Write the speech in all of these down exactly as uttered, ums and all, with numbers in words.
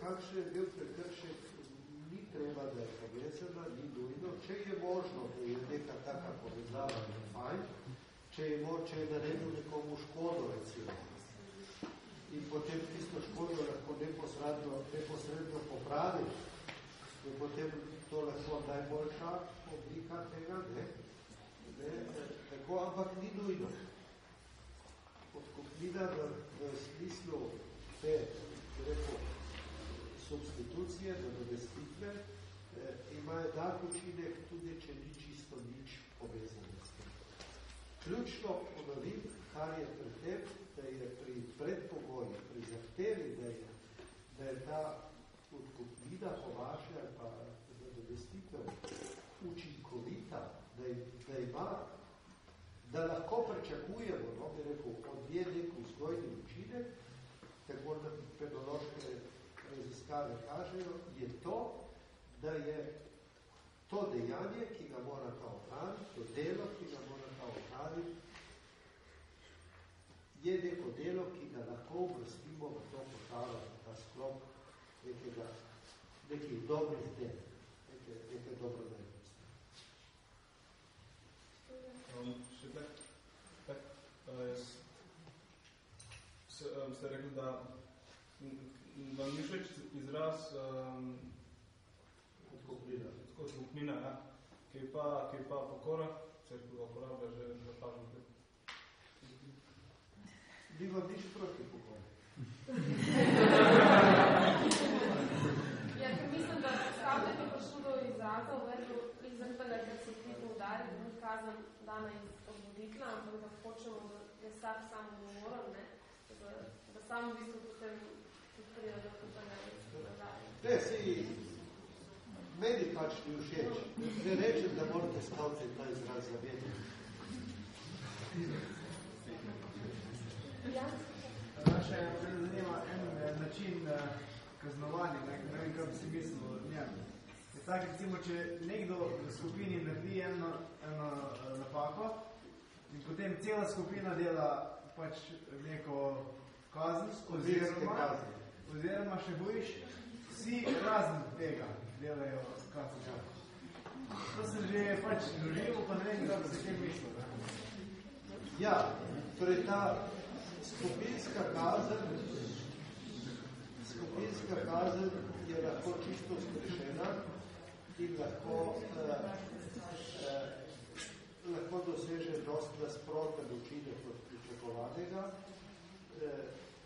kakšen je bil prekršek, ni treba, da je povezana, ni nujno. Če je možno, da je neka taka povezava, je fajn. Če je, mo, če je naredil nekomu škodo, recimo, in potem tisto škodo lahko neposredno, neposredno popravi, je potem to lahko najboljša oblika tega, ne? Ne? Tako, ampak ni nujno. Odkupnina v, v smislu te, rekel, substitucije, nadomestitve, eh, ima enak učinek, tudi če ni čisto nič povezano s tem. Ključno ponovim, kar je pri tem, da je pri predpogoji, pri zahtevi, da je, da je ta odkupnina po vaše ali pa nadomestitev učinkovita, da, je, da ima, da lahko pričakujemo, no, bi rekel, od nje nek vzgojni učinek, tako da penološke raziskave kažejo, je to, da je to dejanje, ki ga mora ta ohraniti, to delo, ki ga mora ta ohraniti, je neko delo, ki ga lahko uvrstimo v to košaro, v ta sklop nekega, nekih dobrih del, neke, neke dobrodajnosti. Um, še tak, tak uh, s, um, ste rekli, da vam ni všeč izraz um, odkupnina, odkupnina, ja, ki je pa, ki je pa pokora, se ga uporablja že za pažno. Ni vam nič proti pokori. Ja, ker mislim, da stavljanje prišlo do izraza, verjetno izraz tega, ker se ti poudari, da ni kazen dana iz odvoditla, ampak da hočemo, da je vsak sam odgovoren, ne, da, da sam v bistvu potem pride do tega izraza. Ne, si meni pač ni všeč. Ne rečem, da morate staviti ta izraz zavedati. Ja. Še zanima en način kaznovanja, ne vem, kaj bi si mislil od njem. Je tak, recimo, če nekdo v skupini naredi eno, eno napako in potem cela skupina dela pač neko kazen, oziroma, oziroma še bojiš, vsi razen tega delajo kazen. To sem že pač doživel, pa ne vem, kaj bi si kaj mislil. Ne? Ja, torej ta skupinska kazen, skupinska kazen je lahko čisto zgrešena in lahko, eh, eh, lahko doseže dost nasproten učinek od pričakovanega. Eh,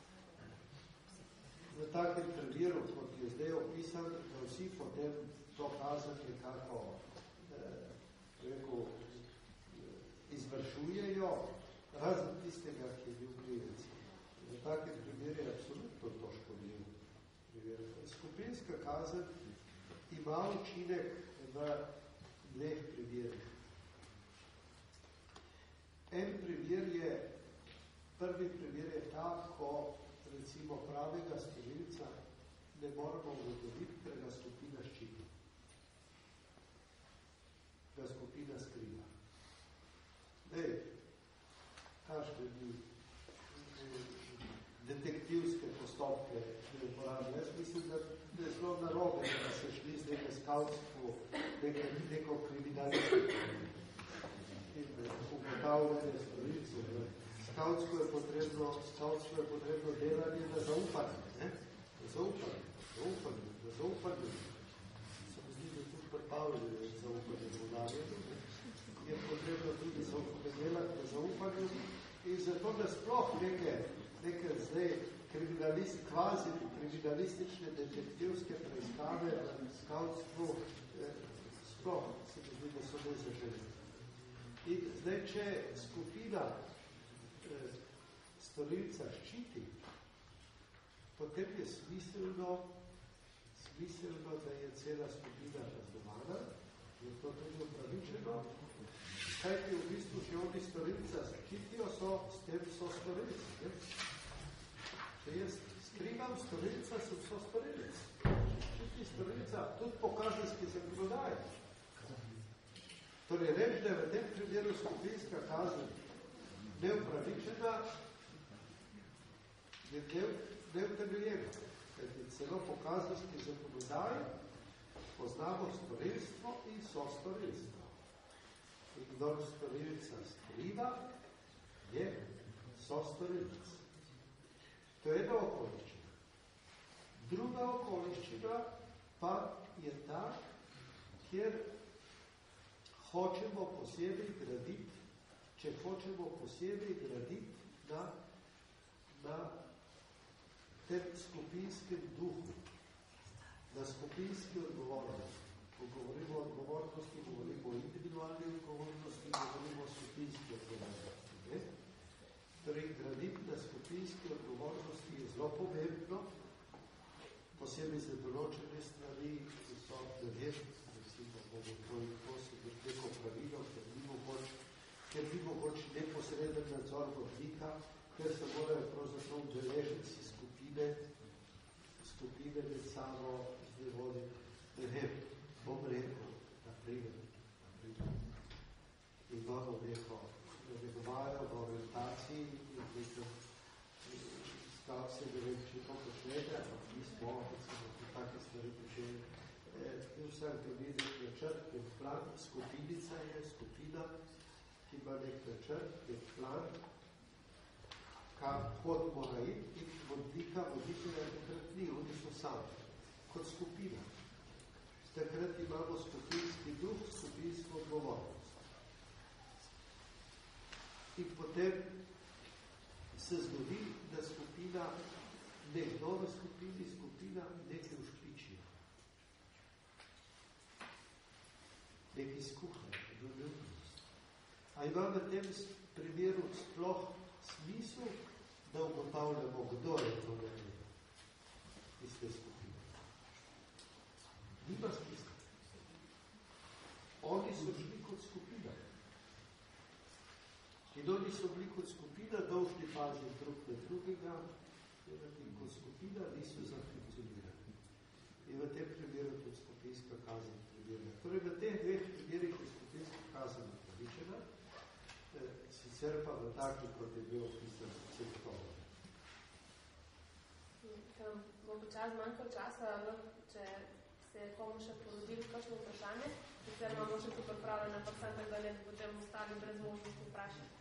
v takem primeru, kot je zdaj opisan, da vsi potem to kazen nekako eh, rekel, izvršujejo, razen tistega, ki je bil krivec. V takem primeru je absolutno to škodljivo. Skupinska kazen ima učinek v dveh primerih. En primer je, prvi primer je ta, ko recimo pravega storilca ne moramo ugotoviti, ker ga skupina ščiti. Ga skupina skriva. Dej, kažete mi detektivske postopke ne uporabljati. Jaz mislim, da je zelo narobe, da se šli z nekaj skavtstvo, nekaj, neko kriminalistiko in ugotavljanje storilcev. Skavtsko je potrebno, skavtsko je potrebno delanje na zaupanje, ne? Na zaupanje, zaupanje, na zaupanje. Se mi zdi, da tudi pripavljanje zaupanje vodarjenju, je potrebno tudi zaupanje delati na zaupanju in zato, da sploh neke, neke zdaj kriminalist, kvazi kriminalistične detektivske preiskave v skavtstvu eh, sploh se mi zdi, da so nezaželjene. In zdaj, če skupina eh, storilca ščiti, potem je smiselno, smiselno, da je cela skupina razdomana, je to tudi upravičeno, kajti v bistvu, če oni storilca ščitijo, so, s tem so storilci. Ne? Če jaz skrivam storilca, sem so storilci. Ščiti storilca, tudi po kazenski zakonodaji. Torej, reč, da je v tem primeru skupinska kazen neupravičena, je neutemeljena. Celo po kazenski zakonodaji poznamo storilstvo in sostorilstvo. In kdor storilca skriva, je sostorilc. To je ena okoliščina. Druga okoliščina pa je ta, kjer hočemo posebej graditi, če hočemo posebej graditi na, na tem skupinskem duhu, na skupinski odgovornosti. Ko govorimo o odgovornosti, govorimo o individualni odgovornosti, govorimo o skupinski odgovornosti. Ne? Torej, graditi na skupinski odgovornosti je zelo pomembno, posebej za določene stvari, ki so nevjetni, recimo, bomo to in to se neko pravilo, ker ni mogoč, ker ni mogoč neposreden nadzor vodnika, ker se morajo pravzaprav udeleženci skupine, skupine med samo zdaj vodi, ne vem, bom rekel, naprimer, naprimer, imamo neko navedovajo v orientaciji in neko stav se, ne vem, če to počnete, ampak mi smo, recimo, ki take stvari počeli. In vsak dobi nek načrt, nek plan, skupinica je, skupina, ki ima nek načrt, nek plan, kar hod mora iti in vodnika, voditelja takrat ni, oni so sami, kot skupina. Takrat imamo skupinski duh, skupinsko odgovornost. In potem se zgodi, da skupina, nekdo v skupini, skupina nekaj ušpičijo. Nekaj skuhajo, doljubnost. A ima v tem primeru sploh smisel, da ugotavljamo, kdo je to naredil iz te skupine. Nima smisla. Oni so šli kot skupina. In oni so bili kot skupina, dolžni paziti drug na drugega, in kot skupina niso zafunkcionirani. In v tem primeru tudi skupinska kazen primerja. Torej, v teh dveh primerih je skupinska kazen upravičena, sicer pa v taki, kot je bil opisan sektor. Bo počas manjkal časa, če se je komu še porodili kakšno vprašanje, sicer imamo še tu pripravljena, pa sem tako, da potem ostali brez možnosti vprašati.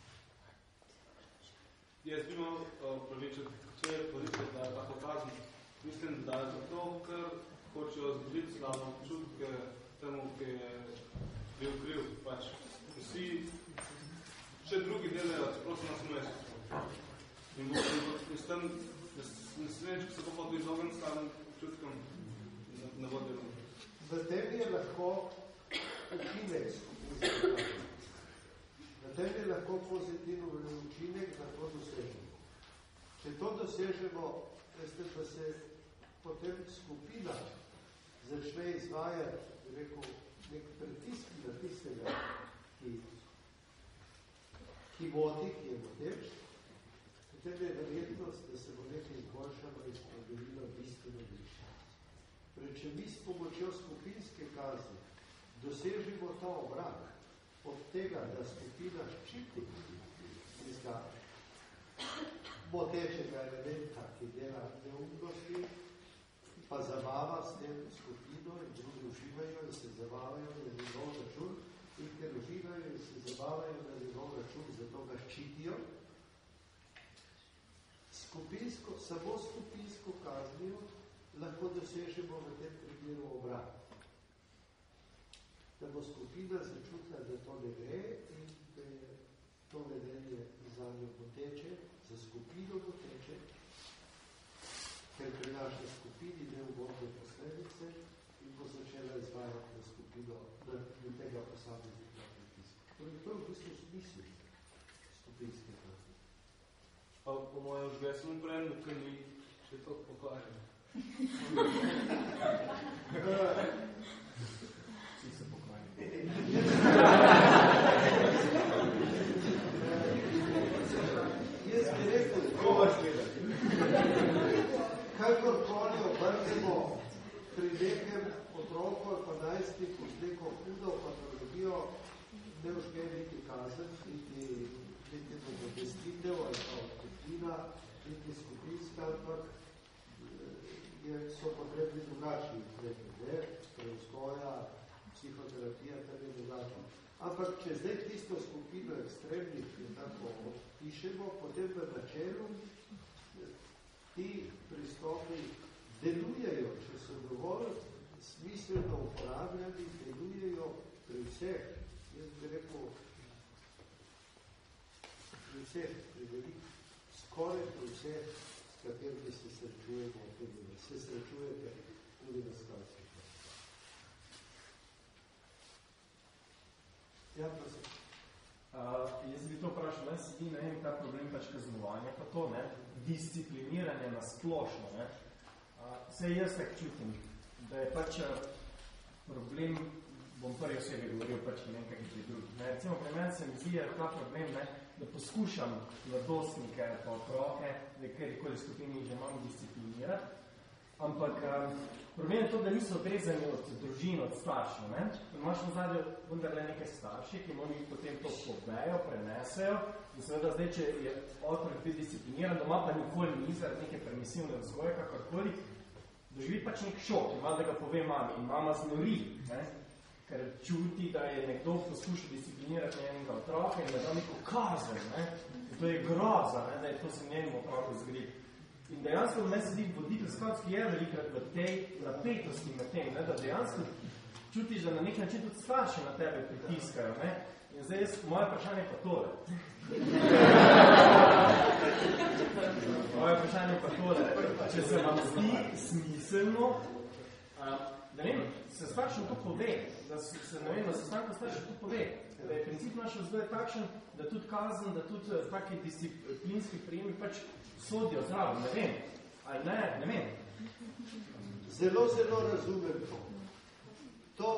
Jaz bi imel pravičen, če je pozicija, da je tako kazen. Mislim, da je zato, ker hočejo zgoditi slabo občutke temu, ki je bil kriv. Pač vsi, še drugi delajo, prosto na smesku. In s tem, ne smem, če se to hodo izogniti slabim občutkom, ne bo delom. V tem je lahko učinek skupinske. V tem je lahko pozitivno učinek, da to dosežemo. Če to dosežemo, veste, da se potem skupina začne izvajati, rekel, nek pritisk na tistega, ki, ki vodi, ki je moteč, potem je verjetnost, da se bo nekaj izboljšalo in spremenilo bistveno više. Torej, če mi s pomočjo skupinske kazni dosežimo ta obrak od tega, da skupina ščiti tistega motečega elementa, ki dela neumnosti, pa zabava s tem skupino in drugi uživajo in se zabavajo na njegov račun in ker uživajo in se zabavajo na njegov račun, zato ga ščitijo. Skupinsko, samo skupinsko kaznijo lahko dosežemo v tem primeru obrat. Da bo skupina začutila, da to ne gre in da je to vedenje za njo poteče, za skupino poteče, ker prinaša skupini neugodne posledice in bo začela izvajati na skupino, na tega posameznika pritiska. Torej, to je v bistvu smisel skupinske kazni. Pa po mojem žgesnem prednu, ker ni še to pokažem. Vsi se pokvarjali. Jaz bi rekel, kakorkoli obrnemo pri nekem otroku ali pa najstniku z neko hudo patologijo, ne užge niti kazen, niti nadomestitev ali pa odteplina, niti skupinska, ampak je drugačni ukrepi, ne, prevzgoja, psihoterapija, kar je dodatno. Ampak, če zdaj tisto skupino ekstremnih tako pišemo, potem v načelu ti pristopi delujejo, če so dovolj smiselno uporabljani, delujejo pri vseh. Jaz bi rekel, pri vseh, pri velik, skoraj pri vseh, s katerimi se srečujemo, tudi se srečujete tudi na skalski. Ja, prosim. Uh, jaz bi to vprašal, ne sedi, ne vem, ta problem pač kaznovanja, pa to, ne, discipliniranje na splošno, ne. Uh, vse jaz tak čutim, da je pač problem, bom prvi osebi govoril, pač ne vem, kak je pri drugih. Ne. Recimo, pri meni se mi zdi, ta problem, ne, da poskušam mladostnike pa otroke, da kjerikoli skupini že imam disciplinirati, ampak um, problem je to, da niso odrezani od družin, od staršev. Ne? Imaš v zadnjo vendarle nekaj starši, ki oni potem to povejo, prenesejo in seveda zdaj, če je otrok biti discipliniran, doma pa nikoli ni zaradi neke permisivne vzgoje, kakorkoli, doživi pač nek šok, ima da ga pove mami in mama znori, ne? Ker čuti, da je nekdo poskušal disciplinirati njenega otroka in da da neko kazen. Ne? In to je groza, ne? Da je to se njenim otroku zgri. In dejansko me se zdi voditelj skavtski je velikrat v tej napetosti med tem, ne, da dejansko čutiš, da na nek način tudi starši na tebe pritiskajo. Ne. In zdaj jaz, moje vprašanje pa tole. moje vprašanje pa tole. Če se vam zdi smiselno, a, da vem, se staršem to pove, da se, se ne vem, da se stanko staršem to pove, da je princip naše vzgoje takšen, da tudi kazen, da tudi taki disciplinski prijemi pač sodijo zraven, ne vem. Ali ne, ne vem. Zelo, zelo razumem to. To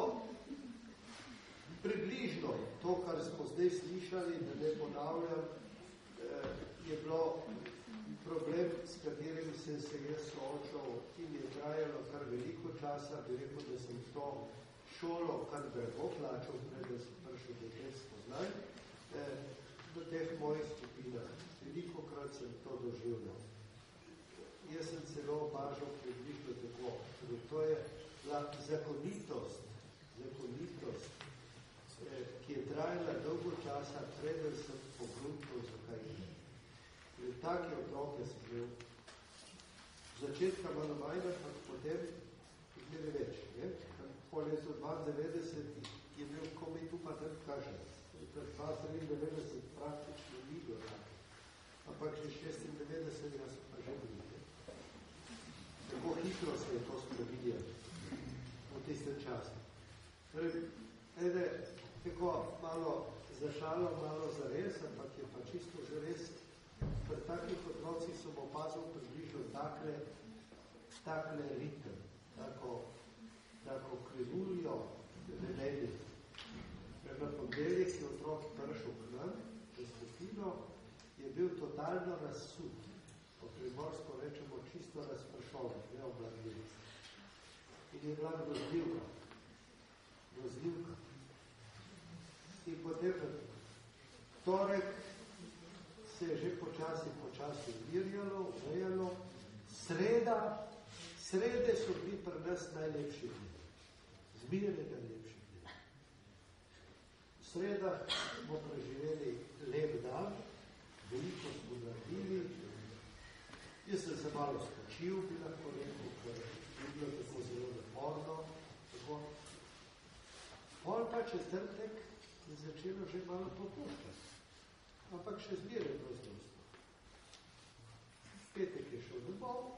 približno, to, kar smo zdaj slišali, da ne ponavljam, je bilo problem, s katerim sem se jaz soočal in je trajalo kar veliko časa, bi rekel, da sem to šolo kar drago plačal, pred da sem prišel do teh spoznaj, v teh mojih skupinah. Velikokrat sem to doživljal. Jaz sem celo opažal približno tako. To je zakonitost, zakonitost, ki je trajala dolgo časa, preden sem pogruntil, zakaj je. Take otroke sem bil v začetka malo manj, pa potem ne več. Ne? Po letu dvaindevetdeset je bil komaj tu pa tam kažen. dva triindevetdeset praktično ni bilo tako. Ampak že šestindevetdeset so pa že bili. Tako hitro se je to spremenilo v tistem času. Torej, ede, tako malo zašalo, malo zares, ampak je pa čisto zares. Pri takih otrocih sem opazil približno takle, takle ritem, tako, tako krivuljo vedenje. Na ponedeljek je otrok prišel k nam, v skupino, je bil totalno razsut. Po primorsko rečemo čisto razpršovan, ne obladljiv. In je bila grozljivka. Grozljivka. In potem torek se je že počasi, počasi umirjalo, uvejalo. Sreda, srede so bili pri nas najlepši dni. Zmirjene najlepši. V sredah smo preživeli lep dan, veliko smo naredili. Jaz sem se malo spočil, bi lahko rekel, ker je bilo tako zelo naporno. Pol pa četrtek je začelo že malo popuščati. Ampak še zbire prostostvo. Petek je šel domov,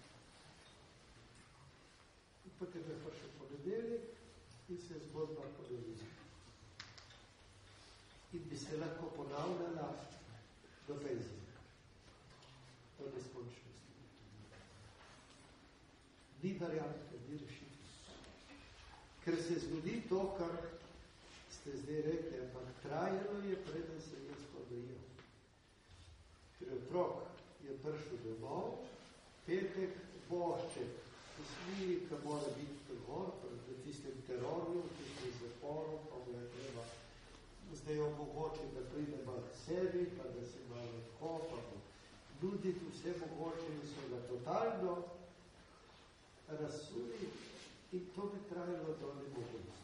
potem je pa še ponedeljek in se je zgodba podelila. In bi se lahko ponavljala do penzije. To je neskončnosti. Ni variante, ni rešitev. Ker se zgodi to, kar ste zdaj rekli, ampak trajalo je, preden se je spodrijel. Ker otrok je prišel domov, petek, bošček, posmiji, ki mora biti gor, pred tistem terorju, tistem zaporom, pa mu je treba zdaj je omogoče, da pride malo k sebi, pa da se malo tako, pa nuditi vse mogoče in so ga totalno razsuli in to bi trajalo do nemogočnosti.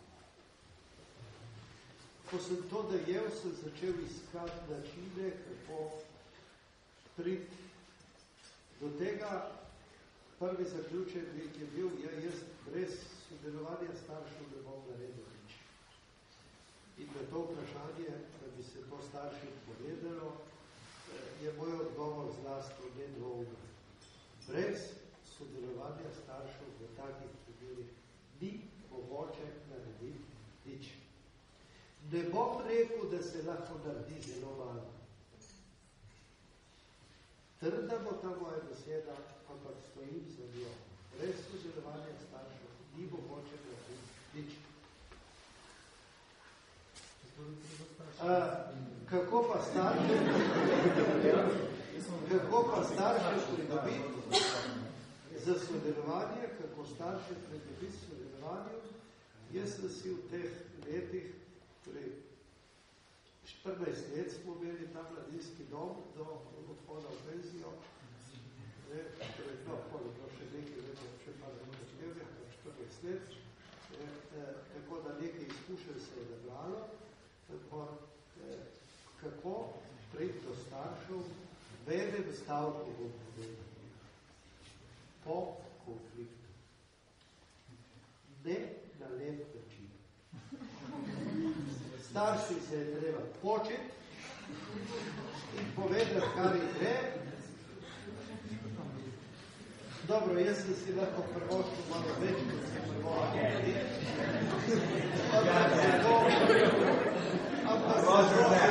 Ko sem to dojel, sem začel iskati načine, kako priti do tega. Prvi zaključek je bil, ja, jaz brez sodelovanja staršev ne bom naredil nič. In na to vprašanje, da bi se to staršem povedalo, je moj odgovor zlasti nedvoumno. Brez sodelovanja staršev v takih primerih ni mogoče narediti nič. Ne bom rekel, da se lahko naredi zelo malo. Trda bo ta moja beseda, ampak stojim za njo. Brez sodelovanja staršev ni mogoče narediti nič. Uh, kako pa starše kako pa starše pridobiti za sodelovanje, kako starše pridobiti sodelovanje, jaz sem si v teh letih, torej štirinajst let smo imeli ta mladinski dom do odhoda v penzijo, ne, torej, no, no, še nekaj let, še pa ne štirinajst let, ne, eh, tako da nekaj izkušenj se je nabralo, tako, eh, kako priti do staršev v enem stavku bom povedal. Po konfliktu. Ne na lep način. Starši se je treba početi in povedati, kar je gre. Dobro, jaz sem si lahko prvoščil malo več, kot sem prvoščil. Ampak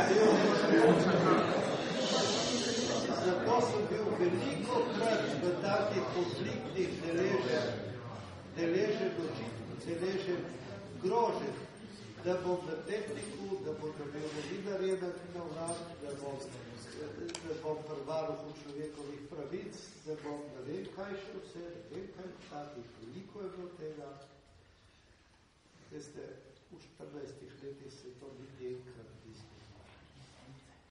zato sem bil veliko krat v takih konfliktnih deležen, deležen očitno, deležen grožen, da bom na tehniku, da bom dobil novinarje na vlad, da bom, da bom prvaral v človekovih pravic, da bom ne vem kaj še vse, ne vem kaj takih, veliko je bilo tega. Veste, v štirinajstih letih se to niti enkrat ni zgodilo.